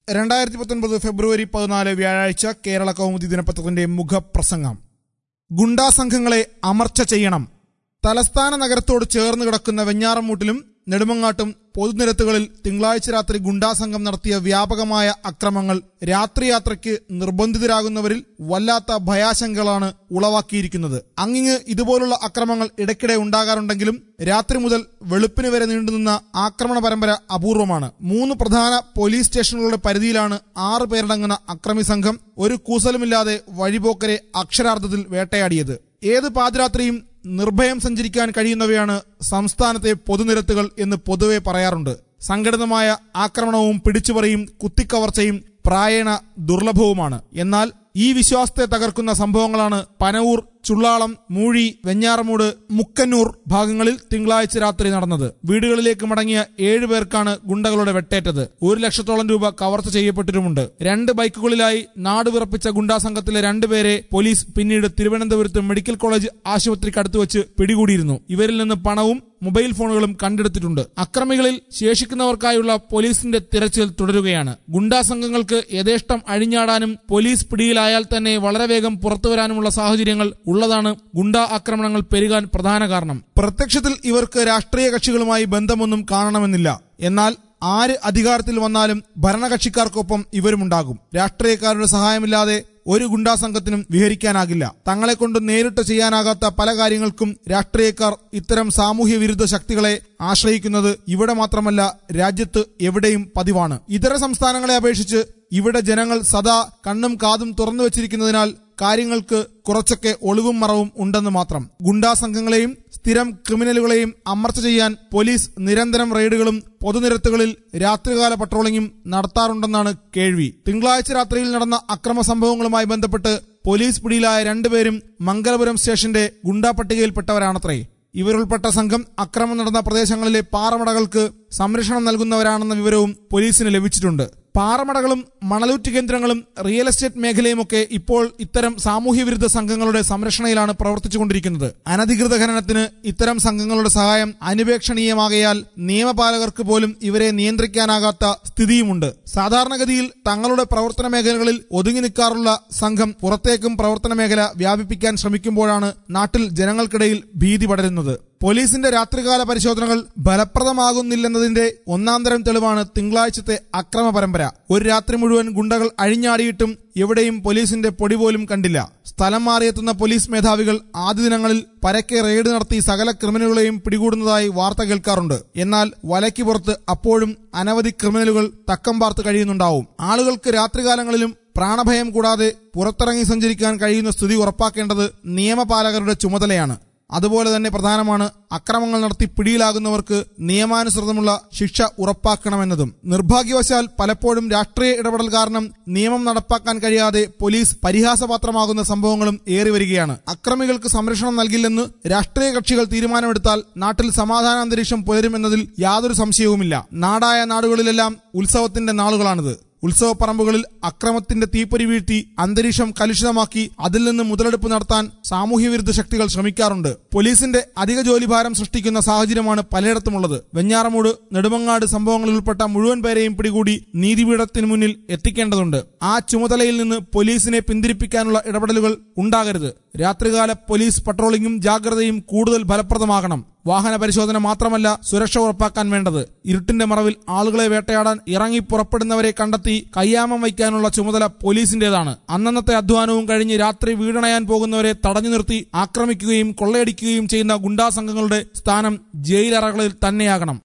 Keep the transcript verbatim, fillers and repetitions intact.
രണ്ടായിരത്തി പത്തൊൻപത് ഫെബ്രുവരി പതിനാല് വ്യാഴാഴ്ച കേരള കൗമുദി ദിനപത്രത്തിന്റെ മുഖപ്രസംഗം. ഗുണ്ടാസംഘങ്ങളെ അമർച്ച ചെയ്യണം. തലസ്ഥാന നഗരത്തോട് ചേർന്ന് കിടക്കുന്ന വെഞ്ഞാറമൂട്ടിലും നെടുമങ്ങാട്ടും പൊതുനിരത്തുകളിൽ തിങ്കളാഴ്ച രാത്രി ഗുണ്ടാസംഘം നടത്തിയ വ്യാപകമായ അക്രമങ്ങൾ രാത്രിയാത്രയ്ക്ക് നിർബന്ധിതരാകുന്നവരിൽ വല്ലാത്ത ഭയാശങ്കകളാണ് ഉളവാക്കിയിരിക്കുന്നത്. അങ്ങിങ്ങ് ഇതുപോലുള്ള അക്രമങ്ങൾ ഇടയ്ക്കിടെ ഉണ്ടാകാറുണ്ടെങ്കിലും രാത്രി മുതൽ വെളുപ്പിന് വരെ നീണ്ടുനിന്ന ആക്രമണ പരമ്പര അപൂർവമാണ്. മൂന്ന് പ്രധാന പോലീസ് സ്റ്റേഷനുകളുടെ പരിധിയിലാണ് ആറ് പേരടങ്ങുന്ന അക്രമി സംഘം ഒരു കൂസലുമില്ലാതെ വഴിപോക്കരെ അക്ഷരാർത്ഥത്തിൽ വേട്ടയാടിയത്. ഏത് പാതിരാത്രിയും നിർഭയം സഞ്ചരിക്കാൻ കഴിയുന്നവയാണ് സംസ്ഥാനത്തെ പൊതുനിരത്തുകൾ എന്ന് പൊതുവെ പറയാറുണ്ട്. സംഘടിതമായ ആക്രമണവും പിടിച്ചുപറിയും കുത്തിക്കവർച്ചയും പ്രായേണ ദുർലഭവുമാണ്. എന്നാൽ ഈ വിശ്വാസത്തെ തകർക്കുന്ന സംഭവങ്ങളാണ് പനവൂർ, ചുള്ളാളം, മൂഴി, വെഞ്ഞാറമൂട്, മുക്കന്നൂർ ഭാഗങ്ങളിൽ തിങ്കളാഴ്ച രാത്രി നടന്നത്. വീടുകളിലേക്ക് മടങ്ങിയ ഏഴു പേർക്കാണ് ഗുണ്ടകളുടെ വെട്ടേറ്റത്. ഒരു ലക്ഷത്തോളം രൂപ കവർച്ച ചെയ്യപ്പെട്ടിട്ടുമുണ്ട്. രണ്ട് ബൈക്കുകളിലായി നാട് വിറപ്പിച്ച ഗുണ്ടാസംഘത്തിലെ രണ്ടുപേരെ പോലീസ് പിന്നീട് തിരുവനന്തപുരത്ത് മെഡിക്കൽ കോളേജ് ആശുപത്രിക്കടുത്ത് വെച്ച് പിടികൂടിയിരുന്നു. ഇവരിൽ നിന്ന് പണവും മൊബൈൽ ഫോണുകളും കണ്ടെടുത്തിട്ടുണ്ട്. അക്രമികളിൽ ശേഷിക്കുന്നവർക്കായുള്ള പോലീസിന്റെ തിരച്ചിൽ തുടരുകയാണ്. ഗുണ്ടാസംഘങ്ങൾക്ക് യഥേഷ്ടം അഴിഞ്ഞാടാനും പോലീസ് പിടിയിലായാൽ തന്നെ വളരെ വേഗം പുറത്തുവരാനുമുള്ള സാഹചര്യങ്ങൾ ഉള്ളതാണ് ഗുണ്ടാ ആക്രമണങ്ങൾ പെരുകാൻ പ്രധാന കാരണം. പ്രത്യക്ഷത്തിൽ ഇവർക്ക് രാഷ്ട്രീയ കക്ഷികളുമായി ബന്ധമൊന്നും കാണണമെന്നില്ല. എന്നാൽ ആര് അധികാരത്തിൽ വന്നാലും ഭരണകക്ഷിക്കാർക്കൊപ്പം ഇവരുമുണ്ടാകും. രാഷ്ട്രീയക്കാരുടെ സഹായമില്ലാതെ ഒരു ഗുണ്ടാസംഘത്തിനും വിഹരിക്കാനാകില്ല. തങ്ങളെ കൊണ്ട് നേരിട്ട് ചെയ്യാനാകാത്ത പല കാര്യങ്ങൾക്കും രാഷ്ട്രീയക്കാർ ഇത്തരം സാമൂഹ്യ വിരുദ്ധ ശക്തികളെ ആശ്രയിക്കുന്നത് ഇവിടെ മാത്രമല്ല, രാജ്യത്ത് എവിടെയും പതിവാണ്. ഇതര സംസ്ഥാനങ്ങളെ അപേക്ഷിച്ച് ഇവിടെ ജനങ്ങൾ സദാ കണ്ണും കാതും തുറന്നു വച്ചിരിക്കുന്നതിനാൽ കാര്യങ്ങൾക്ക് കുറച്ചൊക്കെ ഒളിവും മറവും ഉണ്ടെന്ന് മാത്രം. ഗുണ്ടാസംഘങ്ങളെയും സ്ഥിരം ക്രിമിനലുകളെയും അമർച്ച ചെയ്യാൻ പോലീസ് നിരന്തരം റെയ്ഡുകളും പൊതുനിരത്തുകളിൽ രാത്രികാല പട്രോളിംഗും നടത്താറുണ്ടെന്നാണ് കേൾവി. തിങ്കളാഴ്ച രാത്രിയിൽ നടന്ന അക്രമ സംഭവങ്ങളുമായി ബന്ധപ്പെട്ട് പോലീസ് പിടിയിലായ രണ്ടുപേരും മംഗലപുരം സ്റ്റേഷന്റെ ഗുണ്ടാ പട്ടികയിൽപ്പെട്ടവരാണത്രേ. ഇവരുൾപ്പെട്ട സംഘം അക്രമം നടന്ന പ്രദേശങ്ങളിലെ പാറമടകൾക്ക് സംരക്ഷണം നൽകുന്നവരാണെന്ന വിവരവും പോലീസിന് ലഭിച്ചിട്ടുണ്ട്. പാറമടകളും മണലൂറ്റ് കേന്ദ്രങ്ങളും റിയൽ എസ്റ്റേറ്റ് മേഖലയുമൊക്കെ ഇപ്പോൾ ഇത്തരം സാമൂഹ്യ വിരുദ്ധ സംഘങ്ങളുടെ സംരക്ഷണയിലാണ് പ്രവർത്തിച്ചുകൊണ്ടിരിക്കുന്നത്. അനധികൃത ഖനനത്തിന് ഇത്തരം സംഘങ്ങളുടെ സഹായം അനുപേക്ഷണീയമാകയാൽ നിയമപാലകർക്ക് പോലും ഇവരെ നിയന്ത്രിക്കാനാകാത്ത സ്ഥിതിയുമുണ്ട്. സാധാരണഗതിയിൽ തങ്ങളുടെ പ്രവർത്തന മേഖലകളിൽ ഒതുങ്ങി നിൽക്കാറുള്ള സംഘം പുറത്തേക്കും പ്രവർത്തന മേഖല വ്യാപിപ്പിക്കാൻ ശ്രമിക്കുമ്പോഴാണ് നാട്ടിൽ ജനങ്ങൾക്കിടയിൽ ഭീതി പടരുന്നത്. പോലീസിന്റെ രാത്രികാല പരിശോധനകൾ ഫലപ്രദമാകുന്നില്ലെന്നതിന്റെ ഒന്നാന്തരം തെളിവാണ് തിങ്കളാഴ്ചത്തെ അക്രമ പരമ്പര. ഒരു രാത്രി മുഴുവൻ ഗുണ്ടകൾ അഴിഞ്ഞാടിയിട്ടും എവിടെയും പോലീസിന്റെ പൊടി പോലും കണ്ടില്ല. സ്ഥലം മാറിയെത്തുന്ന പോലീസ് മേധാവികൾ ആദ്യ ദിനങ്ങളിൽ പരക്കെ റെയ്ഡ് നടത്തി സകല ക്രിമിനലുകളെയും പിടികൂടുന്നതായി വാർത്ത കേൾക്കാറുണ്ട്. എന്നാൽ വലയ്ക്ക് പുറത്ത് അപ്പോഴും അനവധി ക്രിമിനലുകൾ തക്കം പാർത്ത് കഴിയുന്നുണ്ടാവും. ആളുകൾക്ക് രാത്രികാലങ്ങളിലും പ്രാണഭയം കൂടാതെ പുറത്തിറങ്ങി സഞ്ചരിക്കാൻ കഴിയുന്ന സ്ഥിതി ഉറപ്പാക്കേണ്ടത് നിയമപാലകരുടെ ചുമതലയാണ്. അതുപോലെ തന്നെ പ്രധാനമാണ് അക്രമങ്ങൾ നടത്തി പിടിയിലാകുന്നവർക്ക് നിയമാനുസൃതമുള്ള ശിക്ഷ ഉറപ്പാക്കണമെന്നതും. നിർഭാഗ്യവശാൽ പലപ്പോഴും രാഷ്ട്രീയ ഇടപെടൽ കാരണം നിയമം നടപ്പാക്കാൻ കഴിയാതെ പോലീസ് പരിഹാസപാത്രമാകുന്ന സംഭവങ്ങളും ഏറിവരികയാണ്. അക്രമികൾക്ക് സംരക്ഷണം നൽകില്ലെന്ന് രാഷ്ട്രീയ കക്ഷികൾ തീരുമാനമെടുത്താൽ നാട്ടിൽ സമാധാന അന്തരീക്ഷം പുലരുമെന്നതിൽ യാതൊരു സംശയവുമില്ല. നാടായ നാടുകളിലെല്ലാം ഉത്സവത്തിന്റെ നാളുകളാണിത്. ഉത്സവപ്പറമ്പുകളിൽ അക്രമത്തിന്റെ തീപ്പൊരി വീഴ്ത്തി അന്തരീക്ഷം കലുഷിതമാക്കി അതിൽ നിന്ന് മുതലെടുപ്പ് നടത്താൻ സാമൂഹ്യ വിരുദ്ധ ശക്തികൾ ശ്രമിക്കാറുണ്ട്. പോലീസിന്റെ അധിക ജോലിഭാരം സൃഷ്ടിക്കുന്ന സാഹചര്യമാണ് പലയിടത്തുമുള്ളത്. വെഞ്ഞാറമൂട്, നെടുമങ്ങാട് സംഭവങ്ങളിൽ ഉൾപ്പെട്ട മുഴുവൻ പേരെയും പിടികൂടി നീതിപീഠത്തിന് മുന്നിൽ എത്തിക്കേണ്ടതുണ്ട്. ആ ചുമതലയിൽ നിന്ന് പോലീസിനെ പിന്തിരിപ്പിക്കാനുള്ള ഇടപെടലുകൾ ഉണ്ടാകരുത്. രാത്രികാല പോലീസ് പട്രോളിംഗും ജാഗ്രതയും കൂടുതൽ ഫലപ്രദമാകണം. വാഹന പരിശോധന മാത്രമല്ല സുരക്ഷ ഉറപ്പാക്കാൻ വേണ്ടത്. ഇരുട്ടിന്റെ മറവിൽ ആളുകളെ വേട്ടയാടാൻ ഇറങ്ങി പുറപ്പെടുന്നവരെ കണ്ടെത്തി കയ്യാമം വയ്ക്കാനുള്ള ചുമതല പോലീസിന്റേതാണ്. അന്നന്നത്തെ അധ്വാനവും കഴിഞ്ഞ് രാത്രി വീടണയാൻ പോകുന്നവരെ തടഞ്ഞു നിർത്തി ആക്രമിക്കുകയും കൊള്ളയടിക്കുകയും ചെയ്യുന്ന ഗുണ്ടാസംഘങ്ങളുടെ സ്ഥാനം ജയിലറകളിൽ തന്നെയാകണം.